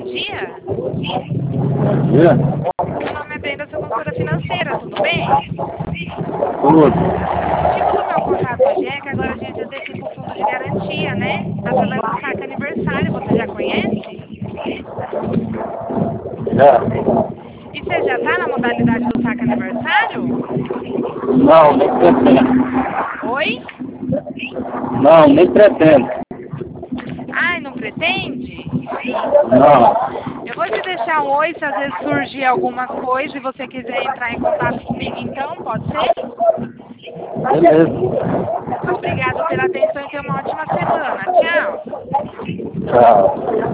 dia. Bom dia. Meu nome é Brenda, sou consultora financeira, tudo bem? Tudo. O motivo do meu contato hoje é que agora a gente antecipa o fundo de garantia, né? Através do saque aniversário, você já conhece? Já? E você já está na modalidade do saque aniversário? Não, nem pretendo. Oi? Não, nem pretendo. Ai, não pretende? Não. Eu vou te deixar um oi se às vezes surgir alguma coisa e você quiser entrar em contato comigo então, pode ser? Beleza. Obrigado pela atenção e tenha uma ótima semana. Tchau. Tchau.